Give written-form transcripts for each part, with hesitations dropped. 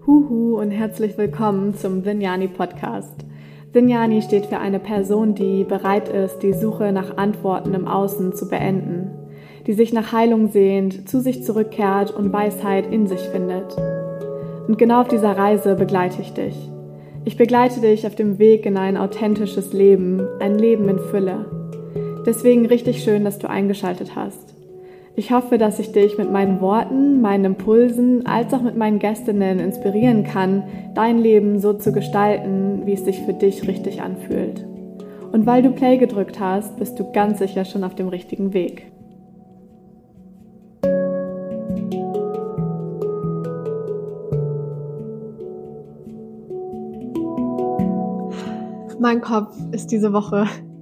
Huhu und herzlich willkommen zum Vinyani Podcast. Vinyani steht für eine Person, die bereit ist, die Suche nach Antworten im Außen zu beenden, die sich nach Heilung sehnt, zu sich zurückkehrt und Weisheit in sich findet. Und genau auf dieser Reise begleite ich dich. Ich begleite dich auf dem Weg in ein authentisches Leben, ein Leben in Fülle. Deswegen richtig schön, dass du eingeschaltet hast. Ich hoffe, dass ich dich mit meinen Worten, meinen Impulsen, als auch mit meinen Gästinnen inspirieren kann, dein Leben so zu gestalten, wie es sich für dich richtig anfühlt. Und weil du Play gedrückt hast, bist du ganz sicher schon auf dem richtigen Weg. Mein Kopf ist diese Woche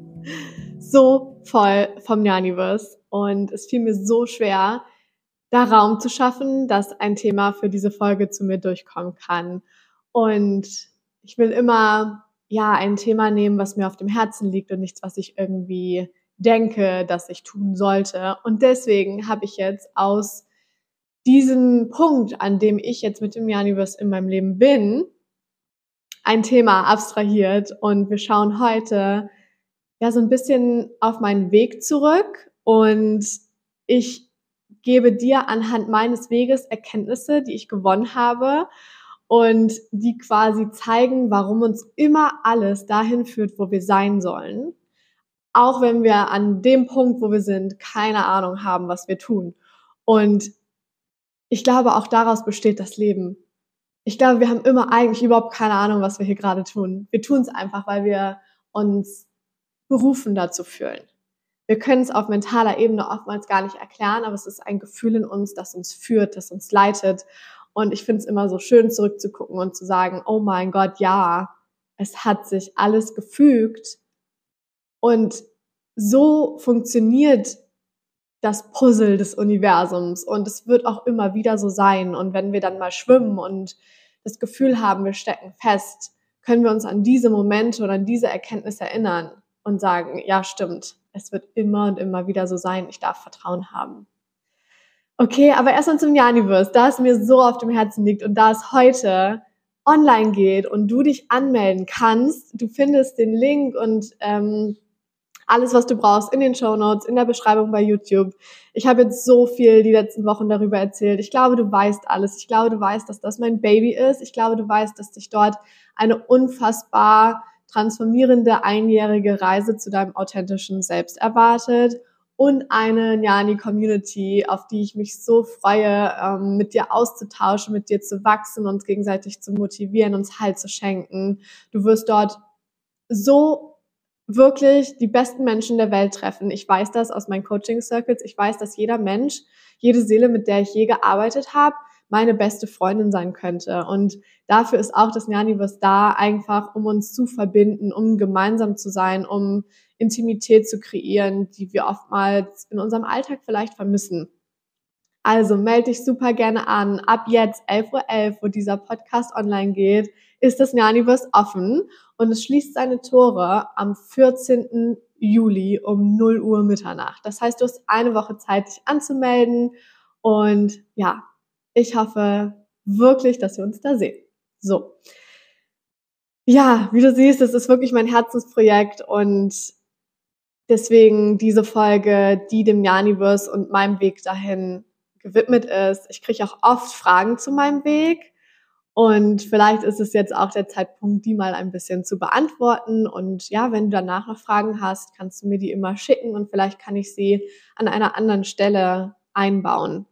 so voll vom Nyaniverse und es fiel mir so schwer, da Raum zu schaffen, dass ein Thema für diese Folge zu mir durchkommen kann. Und ich will immer ein Thema nehmen, was mir auf dem Herzen liegt und nichts, was ich irgendwie denke, dass ich tun sollte. Und deswegen habe ich jetzt aus diesem Punkt, an dem ich jetzt mit dem Nyaniverse in meinem Leben bin, ein Thema abstrahiert und wir schauen heute so ein bisschen auf meinen Weg zurück und ich gebe dir anhand meines Weges Erkenntnisse, die ich gewonnen habe und die quasi zeigen, warum uns immer alles dahin führt, wo wir sein sollen. Auch wenn wir an dem Punkt, wo wir sind, keine Ahnung haben, was wir tun. Und ich glaube, auch daraus besteht das Leben. Ich glaube, wir haben immer eigentlich überhaupt keine Ahnung, was wir hier gerade tun. Wir tun es einfach, weil wir uns berufen dazu fühlen. Wir können es auf mentaler Ebene oftmals gar nicht erklären, aber es ist ein Gefühl in uns, das uns führt, das uns leitet. Und ich finde es immer so schön, zurückzugucken und zu sagen, oh mein Gott, ja, es hat sich alles gefügt. Und so funktioniert das Puzzle des Universums. Und es wird auch immer wieder so sein. Und wenn wir dann mal schwimmen und das Gefühl haben, wir stecken fest, können wir uns an diese Momente oder an diese Erkenntnis erinnern und sagen, ja, stimmt, es wird immer und immer wieder so sein, ich darf Vertrauen haben. Okay, aber erstmal zum Nyaniverse, da es mir so auf dem Herzen liegt und da es heute online geht und du dich anmelden kannst, du findest den Link und alles, was du brauchst, in den Shownotes, in der Beschreibung bei YouTube. Ich habe jetzt so viel die letzten Wochen darüber erzählt. Ich glaube, du weißt alles. Ich glaube, du weißt, dass das mein Baby ist. Ich glaube, du weißt, dass dich dort eine unfassbar transformierende einjährige Reise zu deinem authentischen Selbst erwartet und eine Nyani-Community, auf die ich mich so freue, mit dir auszutauschen, mit dir zu wachsen, uns gegenseitig zu motivieren, uns Halt zu schenken. Du wirst dort so wirklich die besten Menschen der Welt treffen. Ich weiß das aus meinen Coaching-Circles. Ich weiß, dass jeder Mensch, jede Seele, mit der ich je gearbeitet habe, meine beste Freundin sein könnte. Und dafür ist auch das Nyaniverse da, einfach um uns zu verbinden, um gemeinsam zu sein, um Intimität zu kreieren, die wir oftmals in unserem Alltag vielleicht vermissen. Also melde dich super gerne an. Ab jetzt 11:11 Uhr, wo dieser Podcast online geht, ist das Nyaniverse offen und es schließt seine Tore am 14. Juli um 0 Uhr Mitternacht. Das heißt, du hast eine Woche Zeit, dich anzumelden und ich hoffe wirklich, dass wir uns da sehen. So. Ja, wie du siehst, das ist wirklich mein Herzensprojekt und deswegen diese Folge, die dem Nyaniverse und meinem Weg dahin gewidmet ist. Ich kriege auch oft Fragen zu meinem Weg und vielleicht ist es jetzt auch der Zeitpunkt, die mal ein bisschen zu beantworten und wenn du danach noch Fragen hast, kannst du mir die immer schicken und vielleicht kann ich sie an einer anderen Stelle einbauen.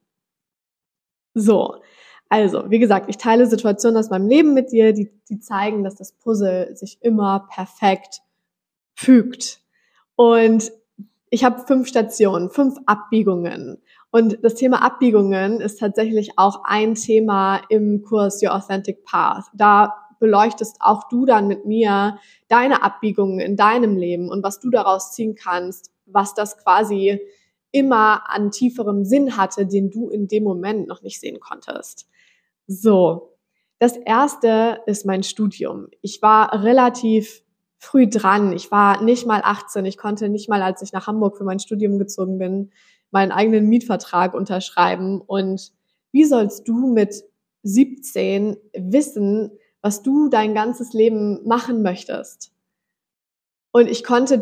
So, also, wie gesagt, ich teile Situationen aus meinem Leben mit dir, die zeigen, dass das Puzzle sich immer perfekt fügt. Und ich habe 5 Stationen, 5 Abbiegungen. Und das Thema Abbiegungen ist tatsächlich auch ein Thema im Kurs Your Authentic Path. Da beleuchtest auch du dann mit mir deine Abbiegungen in deinem Leben und was du daraus ziehen kannst, was das quasi immer an tieferem Sinn hatte, den du in dem Moment noch nicht sehen konntest. So, das erste ist mein Studium. Ich war relativ früh dran. Ich war nicht mal 18. Ich konnte nicht mal, als ich nach Hamburg für mein Studium gezogen bin, meinen eigenen Mietvertrag unterschreiben. Und wie sollst du mit 17 wissen, was du dein ganzes Leben machen möchtest. Und ich konnte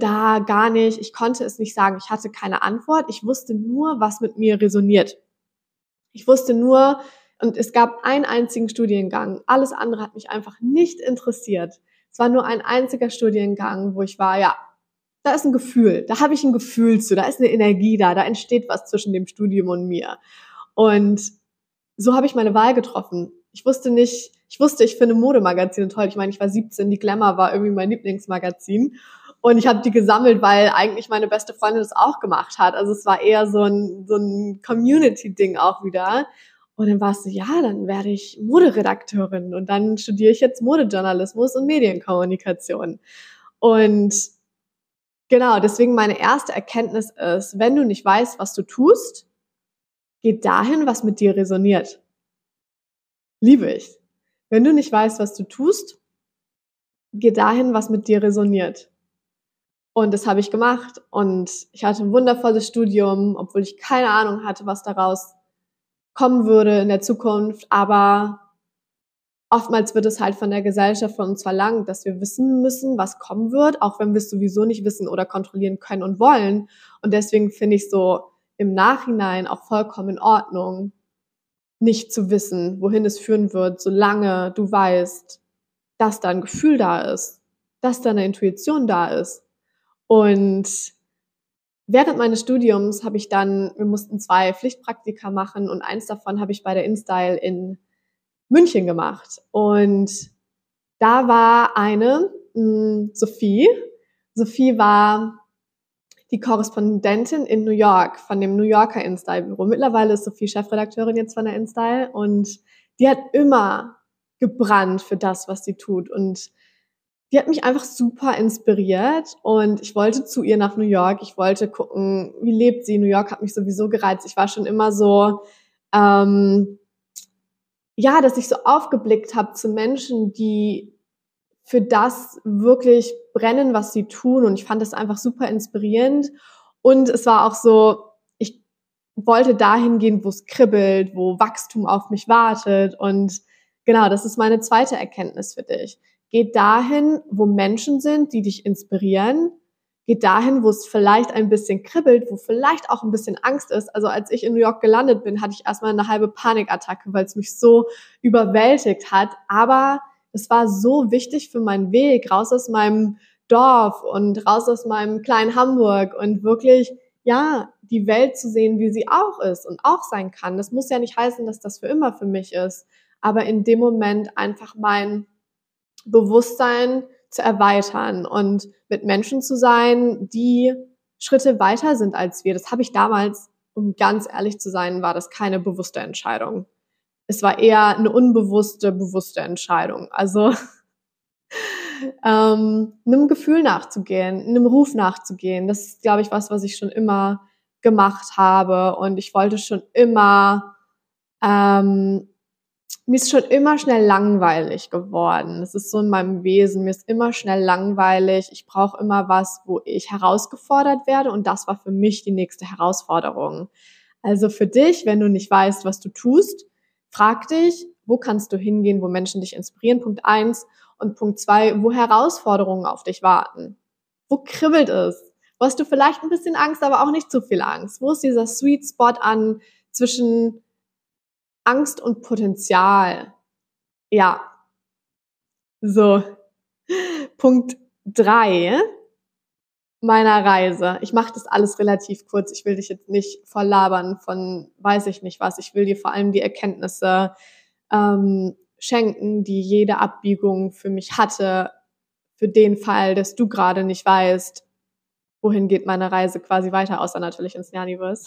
es nicht sagen, ich hatte keine Antwort, ich wusste nur, was mit mir resoniert. Ich wusste nur, und es gab einen einzigen Studiengang, alles andere hat mich einfach nicht interessiert. Es war nur ein einziger Studiengang, wo ich war, ja, da ist ein Gefühl, da habe ich ein Gefühl zu, da ist eine Energie da entsteht was zwischen dem Studium und mir. Und so habe ich meine Wahl getroffen. Ich wusste, ich finde Modemagazine toll. Ich meine, ich war 17, die Glamour war irgendwie mein Lieblingsmagazin. Und ich habe die gesammelt, weil eigentlich meine beste Freundin das auch gemacht hat. Also es war eher so ein Community-Ding auch wieder. Und dann war es so, ja, dann werde ich Moderedakteurin und dann studiere ich jetzt Modejournalismus und Medienkommunikation. Und genau, deswegen meine erste Erkenntnis ist, wenn du nicht weißt, was du tust, geh dahin, was mit dir resoniert. Liebe ich. Wenn du nicht weißt, was du tust, geh dahin, was mit dir resoniert. Und das habe ich gemacht und ich hatte ein wundervolles Studium, obwohl ich keine Ahnung hatte, was daraus kommen würde in der Zukunft. Aber oftmals wird es halt von der Gesellschaft von uns verlangt, dass wir wissen müssen, was kommen wird, auch wenn wir es sowieso nicht wissen oder kontrollieren können und wollen. Und deswegen finde ich so im Nachhinein auch vollkommen in Ordnung, nicht zu wissen, wohin es führen wird, solange du weißt, dass da ein Gefühl da ist, dass da eine Intuition da ist. Und während meines Studiums wir mussten 2 Pflichtpraktika machen und eins davon habe ich bei der InStyle in München gemacht. Und da war eine, Sophie. Sophie war die Korrespondentin in New York von dem New Yorker InStyle-Büro. Mittlerweile ist Sophie Chefredakteurin jetzt von der InStyle und die hat immer gebrannt für das, was sie tut. Und die hat mich einfach super inspiriert und ich wollte zu ihr nach New York. Ich wollte gucken, wie lebt sie. New York hat mich sowieso gereizt. Ich war schon immer so, dass ich so aufgeblickt habe zu Menschen, die für das wirklich brennen, was sie tun. Und ich fand das einfach super inspirierend. Und es war auch so, ich wollte dahin gehen, wo es kribbelt, wo Wachstum auf mich wartet. Und genau, das ist meine zweite Erkenntnis für dich. Geh dahin, wo Menschen sind, die dich inspirieren. Geh dahin, wo es vielleicht ein bisschen kribbelt, wo vielleicht auch ein bisschen Angst ist. Also als ich in New York gelandet bin, hatte ich erstmal eine halbe Panikattacke, weil es mich so überwältigt hat. Aber es war so wichtig für meinen Weg, raus aus meinem Dorf und raus aus meinem kleinen Hamburg und wirklich, die Welt zu sehen, wie sie auch ist und auch sein kann. Das muss ja nicht heißen, dass das für immer für mich ist. Aber in dem Moment einfach mein Bewusstsein zu erweitern und mit Menschen zu sein, die Schritte weiter sind als wir. Das habe ich damals, um ganz ehrlich zu sein, war das keine bewusste Entscheidung. Es war eher eine bewusste Entscheidung. Also einem Gefühl nachzugehen, einem Ruf nachzugehen. Das ist, glaube ich, was ich schon immer gemacht habe. Und ich wollte schon immer mir ist schon immer schnell langweilig geworden. Das ist so in meinem Wesen. Mir ist immer schnell langweilig. Ich brauche immer was, wo ich herausgefordert werde. Und das war für mich die nächste Herausforderung. Also für dich, wenn du nicht weißt, was du tust, frag dich, wo kannst du hingehen, wo Menschen dich inspirieren? Punkt 1. Und Punkt 2, wo Herausforderungen auf dich warten. Wo kribbelt es? Wo hast du vielleicht ein bisschen Angst, aber auch nicht zu viel Angst? Wo ist dieser Sweet Spot zwischen Angst und Potenzial? Ja. So. Punkt 3 meiner Reise. Ich mache das alles relativ kurz. Ich will dich jetzt nicht voll labern von weiß ich nicht was. Ich will dir vor allem die Erkenntnisse schenken, die jede Abbiegung für mich hatte, für den Fall, dass du gerade nicht weißt, wohin geht meine Reise quasi weiter, außer natürlich ins Janiverse.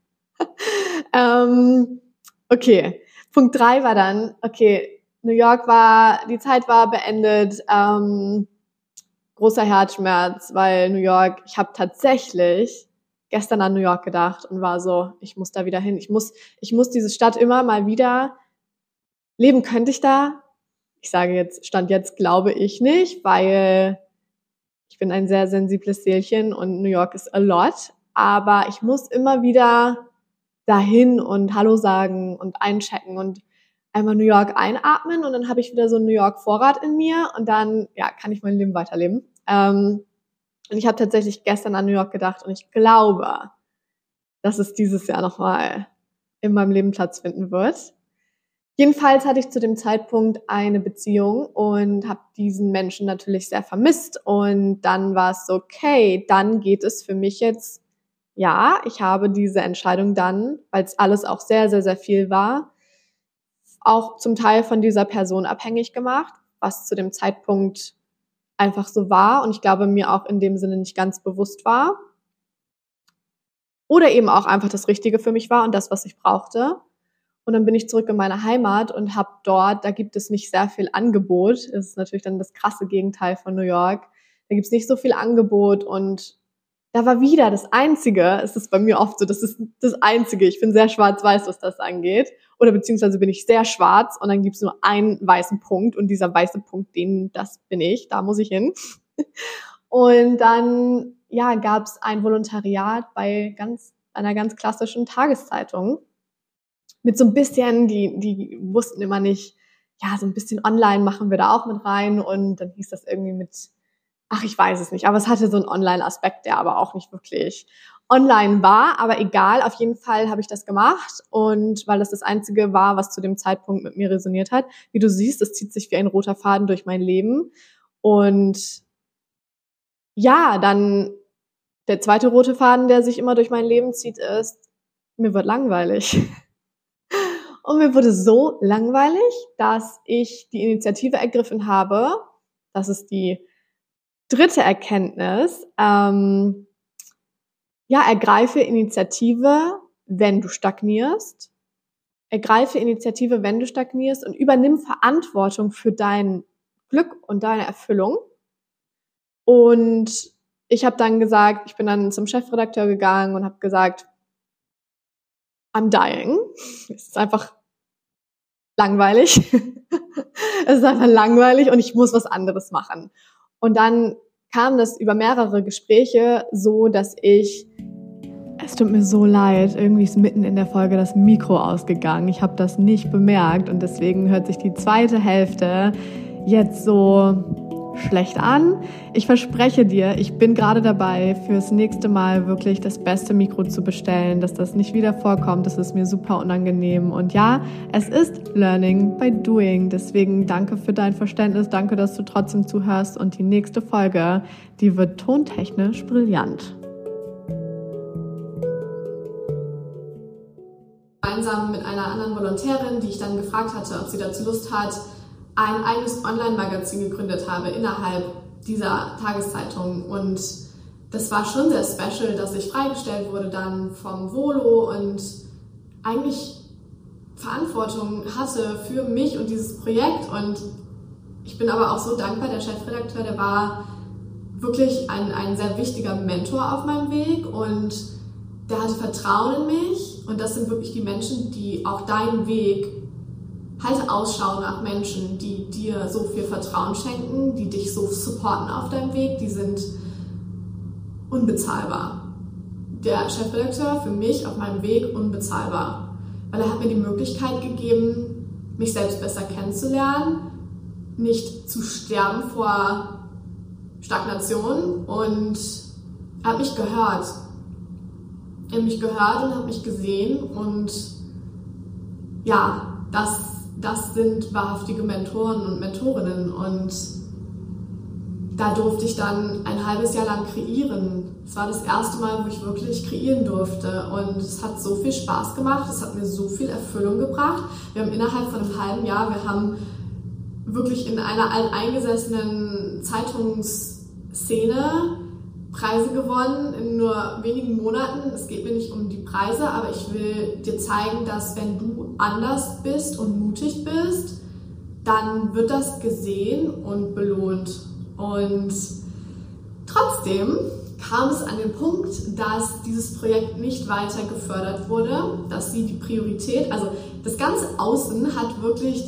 Okay, Punkt 3 war dann, okay, New York die Zeit war beendet, großer Herzschmerz, weil New York, ich habe tatsächlich gestern an New York gedacht und war so, ich muss da wieder hin, ich muss diese Stadt immer mal wieder leben. Könnte ich da? Ich sage jetzt, Stand jetzt glaube ich nicht, weil ich bin ein sehr sensibles Seelchen und New York ist a lot, aber ich muss immer wieder dahin und Hallo sagen und einchecken und einmal New York einatmen und dann habe ich wieder so einen New York Vorrat in mir und dann, ja, kann ich mein Leben weiterleben. Und ich habe tatsächlich gestern an New York gedacht und ich glaube, dass es dieses Jahr nochmal in meinem Leben Platz finden wird. Jedenfalls hatte ich zu dem Zeitpunkt eine Beziehung und habe diesen Menschen natürlich sehr vermisst. Und dann war es so, okay, dann geht es für mich jetzt, ja, ich habe diese Entscheidung dann, weil es alles auch sehr, sehr, sehr viel war, auch zum Teil von dieser Person abhängig gemacht, was zu dem Zeitpunkt einfach so war und ich glaube, mir auch in dem Sinne nicht ganz bewusst war. Oder eben auch einfach das Richtige für mich war und das, was ich brauchte. Und dann bin ich zurück in meine Heimat und habe dort, da gibt es nicht sehr viel Angebot. Das ist natürlich dann das krasse Gegenteil von New York. Da gibt es nicht so viel Angebot und da war wieder das Einzige, es ist bei mir oft so, das ist das Einzige, ich bin sehr schwarz-weiß, was das angeht. Oder beziehungsweise bin ich sehr schwarz und dann gibt es nur einen weißen Punkt und dieser weiße Punkt, das bin ich, da muss ich hin. Und dann ja, gab es ein Volontariat bei einer ganz klassischen Tageszeitung mit so ein bisschen, die wussten immer nicht, ja, so ein bisschen online machen wir da auch mit rein und dann hieß das irgendwie mit, ach, ich weiß es nicht, aber es hatte so einen Online-Aspekt, der aber auch nicht wirklich online war, aber egal, auf jeden Fall habe ich das gemacht und weil das Einzige war, was zu dem Zeitpunkt mit mir resoniert hat. Wie du siehst, es zieht sich wie ein roter Faden durch mein Leben und ja, dann der zweite rote Faden, der sich immer durch mein Leben zieht, ist, mir wird langweilig. Und mir wurde so langweilig, dass ich die Initiative ergriffen habe. Das ist die dritte Erkenntnis. Ergreife Initiative, wenn du stagnierst. Ergreife Initiative, wenn du stagnierst und übernimm Verantwortung für dein Glück und deine Erfüllung. Und ich habe dann gesagt, ich bin dann zum Chefredakteur gegangen und habe gesagt, I'm dying. Es ist einfach langweilig. Es ist einfach langweilig und ich muss was anderes machen. Und dann kam das über mehrere Gespräche so, dass es tut mir so leid, irgendwie ist mitten in der Folge das Mikro ausgegangen. Ich habe das nicht bemerkt und deswegen hört sich die zweite Hälfte jetzt so schlecht an. Ich verspreche dir, ich bin gerade dabei, fürs nächste Mal wirklich das beste Mikro zu bestellen, dass das nicht wieder vorkommt. Das ist mir super unangenehm. Und ja, es ist Learning by Doing. Deswegen danke für dein Verständnis. Danke, dass du trotzdem zuhörst. Und die nächste Folge, die wird tontechnisch brillant. Gemeinsam mit einer anderen Volontärin, die ich dann gefragt hatte, ob sie dazu Lust hat, ein eigenes Online-Magazin gegründet habe innerhalb dieser Tageszeitung. Und das war schon sehr special, dass ich freigestellt wurde dann vom Volo und eigentlich Verantwortung hatte für mich und dieses Projekt. Und ich bin aber auch so dankbar, der Chefredakteur, der war wirklich ein sehr wichtiger Mentor auf meinem Weg und der hatte Vertrauen in mich. Und das sind wirklich die Menschen, die auch deinen Weg halte Ausschau nach Menschen, die dir so viel Vertrauen schenken, die dich so supporten auf deinem Weg, die sind unbezahlbar. Der Chefredakteur für mich auf meinem Weg unbezahlbar, weil er hat mir die Möglichkeit gegeben, mich selbst besser kennenzulernen, nicht zu sterben vor Stagnation und er hat mich gehört. Er hat mich gehört und hat mich gesehen und ja, das sind wahrhaftige Mentoren und Mentorinnen und da durfte ich dann ein halbes Jahr lang kreieren. Es war das erste Mal, wo ich wirklich kreieren durfte und es hat so viel Spaß gemacht, es hat mir so viel Erfüllung gebracht. Wir haben innerhalb von einem halben Jahr, wir haben wirklich in einer alteingesessenen Zeitungsszene Preise gewonnen in nur wenigen Monaten. Es geht mir nicht um die Preise, aber ich will dir zeigen, dass wenn du anders bist und mutig bist, dann wird das gesehen und belohnt. Und trotzdem kam es an den Punkt, dass dieses Projekt nicht weiter gefördert wurde, dass sie die Priorität, also das ganze Außen hat wirklich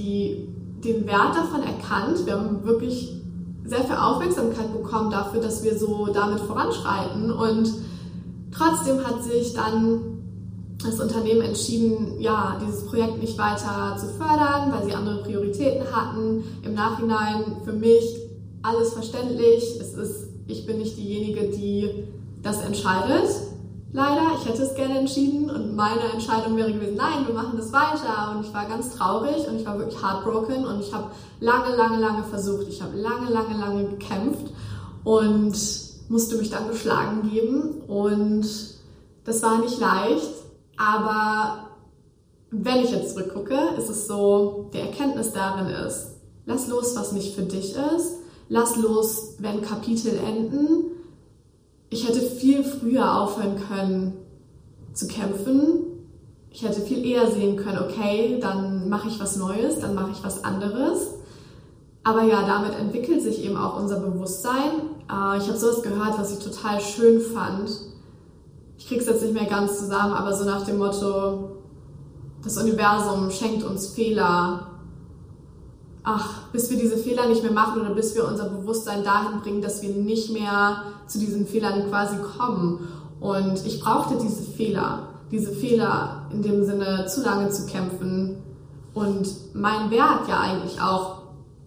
den Wert davon erkannt. Wir haben wirklich sehr viel Aufmerksamkeit bekommen dafür, dass wir so damit voranschreiten und trotzdem hat sich dann das Unternehmen entschieden, ja, dieses Projekt nicht weiter zu fördern, weil sie andere Prioritäten hatten. Im Nachhinein für mich alles verständlich. Ich bin nicht diejenige, die das entscheidet. Leider, ich hätte es gerne entschieden und meine Entscheidung wäre gewesen, nein, wir machen das weiter. Und ich war ganz traurig und ich war wirklich heartbroken und ich habe lange versucht. Ich habe lange gekämpft und musste mich dann geschlagen geben und das war nicht leicht. Aber wenn ich jetzt zurückgucke, ist es so, die Erkenntnis darin ist, lass los, was nicht für dich ist. Lass los, wenn Kapitel enden. Ich hätte viel früher aufhören können zu kämpfen. Ich hätte viel eher sehen können, okay, dann mache ich was Neues, dann mache ich was anderes. Aber ja, damit entwickelt sich eben auch unser Bewusstsein. Ich habe sowas gehört, was ich total schön fand. Ich krieg's jetzt nicht mehr ganz zusammen, aber so nach dem Motto, das Universum schenkt uns Fehler. Bis wir diese Fehler nicht mehr machen oder bis wir unser Bewusstsein dahin bringen, dass wir nicht mehr zu diesen Fehlern quasi kommen. Und ich brauchte diese Fehler in dem Sinne, zu lange zu kämpfen und meinen Wert ja eigentlich auch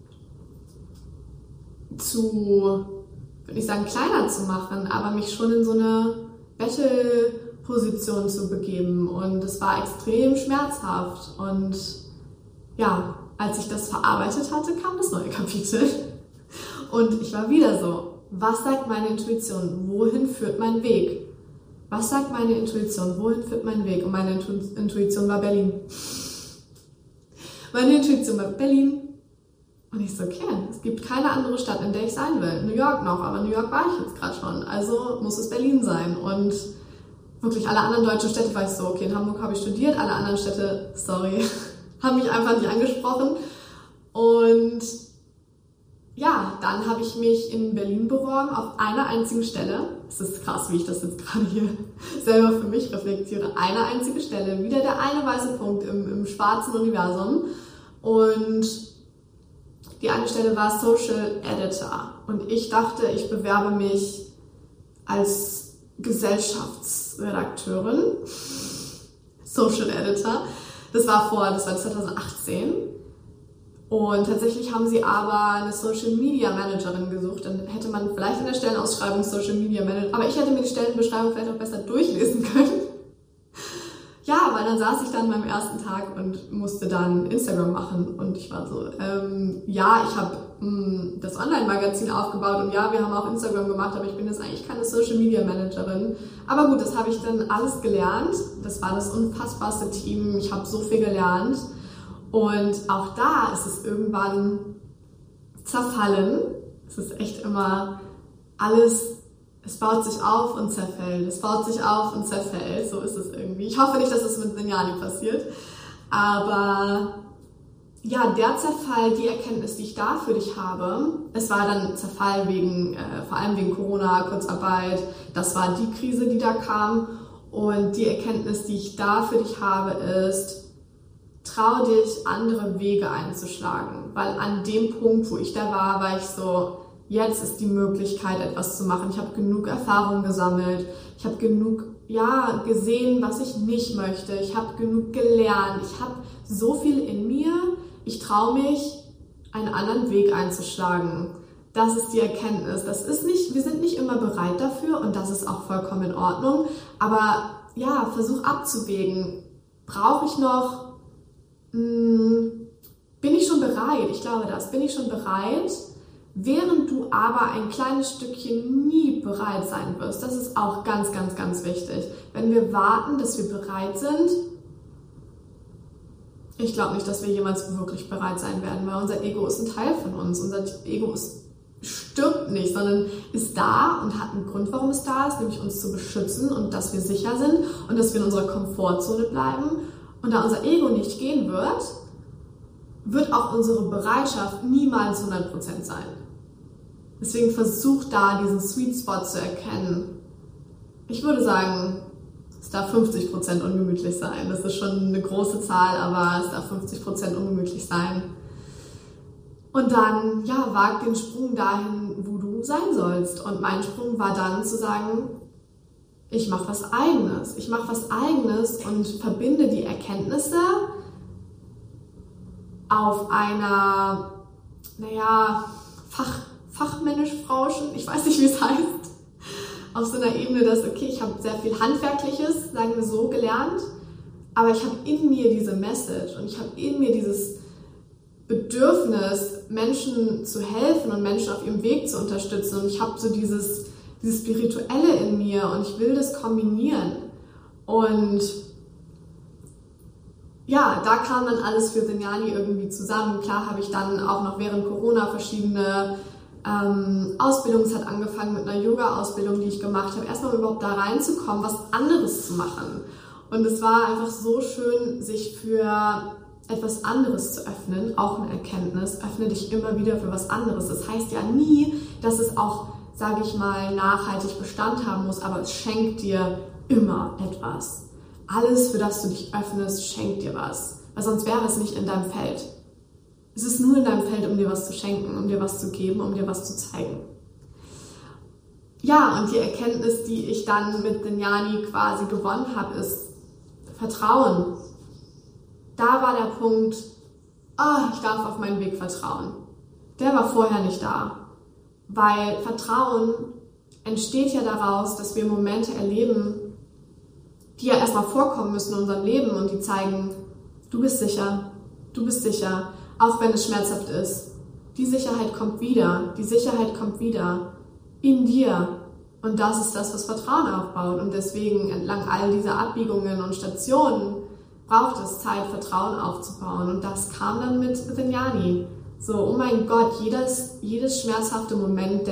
würde ich sagen, kleiner zu machen, aber mich schon in so eine Battle-Position zu begeben. Und es war extrem schmerzhaft. Und ja, als ich das verarbeitet hatte, kam das neue Kapitel. Und ich war wieder so, was sagt meine Intuition? Wohin führt mein Weg? Was sagt meine Intuition? Wohin führt mein Weg? Und meine Intuition war Berlin. Meine Intuition war Berlin. Und ich so, okay, es gibt keine andere Stadt, in der ich sein will. New York noch, aber New York war ich jetzt gerade schon. Also muss es Berlin sein. Und wirklich alle anderen deutschen Städte war ich so, okay, in Hamburg habe ich studiert, alle anderen Städte, sorry, haben mich einfach nicht angesprochen. Und ja, dann habe ich mich in Berlin beworben auf einer einzigen Stelle. Es ist krass, wie ich das jetzt gerade hier selber für mich reflektiere. Eine einzige Stelle, wieder der eine weiße Punkt im schwarzen Universum. Und die eine Stelle war Social Editor. Und ich dachte, ich bewerbe mich als Gesellschaftsredakteurin. Social Editor. Das war 2018. Und tatsächlich haben sie aber eine Social Media Managerin gesucht. Dann hätte man vielleicht in der Stellenausschreibung Social Media Manager, aber ich hätte mir die Stellenbeschreibung vielleicht auch besser durchlesen können. Ja, weil dann saß ich dann beim ersten Tag und musste dann Instagram machen. Und ich war so, ja, ich habe das Online-Magazin aufgebaut und ja, wir haben auch Instagram gemacht, aber ich bin jetzt eigentlich keine Social Media Managerin. Aber gut, das habe ich dann alles gelernt. Das war das unfassbarste Team. Ich habe so viel gelernt. Und auch da ist es irgendwann zerfallen. Es ist echt immer alles, es baut sich auf und zerfällt. Es baut sich auf und zerfällt. So ist es irgendwie. Ich hoffe nicht, dass es mit Sinjani passiert. Aber ja, der Zerfall, die Erkenntnis, die ich da für dich habe, es war dann Zerfall vor allem wegen Corona, Kurzarbeit. Das war die Krise, die da kam. Und die Erkenntnis, die ich da für dich habe, ist, trau dich, andere Wege einzuschlagen, weil an dem Punkt, wo ich da war ich so, jetzt ist die Möglichkeit, etwas zu machen. Ich habe genug Erfahrung gesammelt, ich habe genug gesehen, was ich nicht möchte, ich habe genug gelernt, ich habe so viel in mir, ich traue mich, einen anderen Weg einzuschlagen. Das ist die Erkenntnis. Wir sind nicht immer bereit dafür und das ist auch vollkommen in Ordnung, aber ja, versuch abzuwägen. Brauche ich noch bin ich schon bereit? Ich glaube bin ich schon bereit? Während du aber ein kleines Stückchen nie bereit sein wirst. Das ist auch ganz, ganz, ganz wichtig. Wenn wir warten, dass wir bereit sind, ich glaube nicht, dass wir jemals wirklich bereit sein werden, weil unser Ego ist ein Teil von uns. Unser Ego stirbt nicht, sondern ist da und hat einen Grund, warum es da ist, nämlich uns zu beschützen und dass wir sicher sind und dass wir in unserer Komfortzone bleiben. Und da unser Ego nicht gehen wird auch unsere Bereitschaft niemals 100% sein. Deswegen versuch da diesen Sweet Spot zu erkennen. Ich würde sagen, es darf 50% ungemütlich sein. Das ist schon eine große Zahl, aber es darf 50% ungemütlich sein. Und dann, wag den Sprung dahin, wo du sein sollst. Und mein Sprung war dann zu sagen, ich mache was Eigenes. Ich mache was Eigenes und verbinde die Erkenntnisse auf einer, fachmännisch Frauschen, ich weiß nicht, wie es heißt, auf so einer Ebene, dass, okay, ich habe sehr viel Handwerkliches, sagen wir so, gelernt, aber ich habe in mir diese Message und ich habe in mir dieses Bedürfnis, Menschen zu helfen und Menschen auf ihrem Weg zu unterstützen, und ich habe so dieses Spirituelle in mir und ich will das kombinieren. Und ja, da kam dann alles für Vinyani irgendwie zusammen. Klar habe ich dann auch noch während Corona verschiedene Ausbildungen. Es hat angefangen mit einer Yoga-Ausbildung, die ich gemacht habe, erstmal überhaupt da reinzukommen, was anderes zu machen. Und es war einfach so schön, sich für etwas anderes zu öffnen, auch eine Erkenntnis. Öffne dich immer wieder für was anderes. Das heißt ja nie, dass es auch, sage ich mal, nachhaltig Bestand haben muss, aber es schenkt dir immer etwas. Alles, für das du dich öffnest, schenkt dir was. Weil sonst wäre es nicht in deinem Feld. Es ist nur in deinem Feld, um dir was zu schenken, um dir was zu geben, um dir was zu zeigen. Ja, und die Erkenntnis, die ich dann mit Vinyani quasi gewonnen habe, ist Vertrauen. Da war der Punkt, ich darf auf meinen Weg vertrauen. Der war vorher nicht da. Weil Vertrauen entsteht ja daraus, dass wir Momente erleben, die ja erstmal vorkommen müssen in unserem Leben und die zeigen, du bist sicher, auch wenn es schmerzhaft ist. Die Sicherheit kommt wieder in dir. Und das ist das, was Vertrauen aufbaut. Und deswegen entlang all dieser Abbiegungen und Stationen braucht es Zeit, Vertrauen aufzubauen. Und das kam dann mit Vinyani. So, oh mein Gott, jedes schmerzhafte Moment,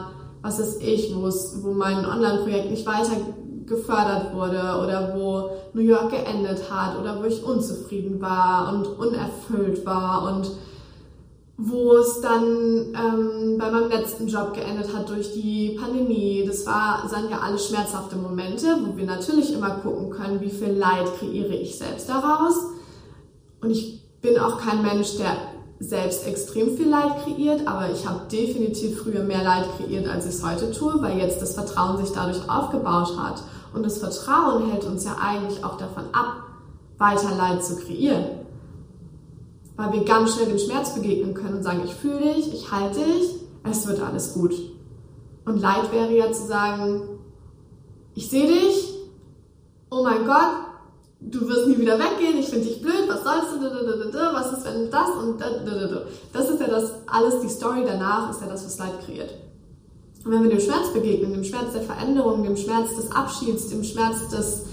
wo mein Online-Projekt nicht weiter gefördert wurde oder wo New York geendet hat oder wo ich unzufrieden war und unerfüllt war und wo es dann bei meinem letzten Job geendet hat durch die Pandemie. Das sind ja alles schmerzhafte Momente, wo wir natürlich immer gucken können, wie viel Leid kreiere ich selbst daraus. Und ich bin auch kein Mensch, der selbst extrem viel Leid kreiert, aber ich habe definitiv früher mehr Leid kreiert, als ich es heute tue, weil jetzt das Vertrauen sich dadurch aufgebaut hat. Und das Vertrauen hält uns ja eigentlich auch davon ab, weiter Leid zu kreieren. Weil wir ganz schnell dem Schmerz begegnen können und sagen, ich fühle dich, ich halte dich, es wird alles gut. Und Leid wäre ja zu sagen, ich sehe dich, oh mein Gott, du wirst nie wieder weggehen, ich finde dich blöd, was sollst du, was ist, wenn das und das ist ja das, alles die Story danach ist ja das, was Leid kreiert. Und wenn wir dem Schmerz begegnen, dem Schmerz der Veränderung, dem Schmerz des Abschieds, dem Schmerz des,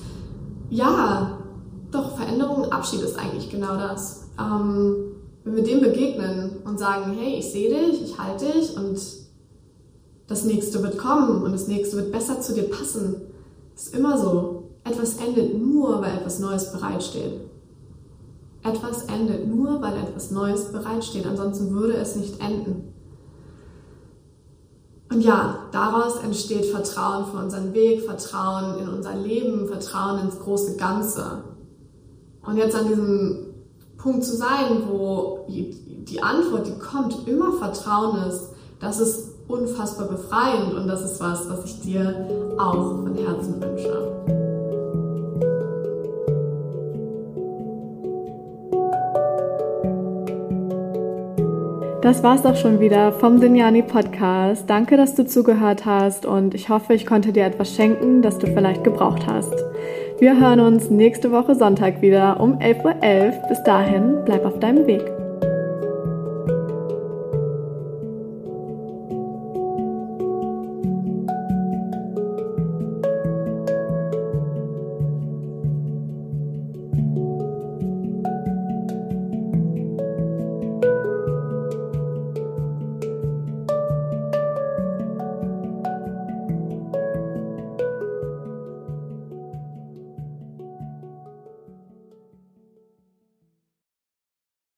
Veränderung und Abschied ist eigentlich genau das. Wenn wir dem begegnen und sagen, hey, ich sehe dich, ich halte dich und das Nächste wird kommen und das Nächste wird besser zu dir passen. Ist immer so. Etwas endet nur, weil etwas Neues bereitsteht. Etwas endet nur, weil etwas Neues bereitsteht. Ansonsten würde es nicht enden. Und ja, daraus entsteht Vertrauen für unseren Weg, Vertrauen in unser Leben, Vertrauen ins große Ganze. Und jetzt an diesem Punkt zu sein, wo die Antwort, die kommt, immer Vertrauen ist, das ist unfassbar befreiend und das ist was ich dir auch von Herzen wünsche. Das war's auch schon wieder vom Vinyani Podcast. Danke, dass du zugehört hast und ich hoffe, ich konnte dir etwas schenken, das du vielleicht gebraucht hast. Wir hören uns nächste Woche Sonntag wieder um 11:11 Uhr. Bis dahin, bleib auf deinem Weg.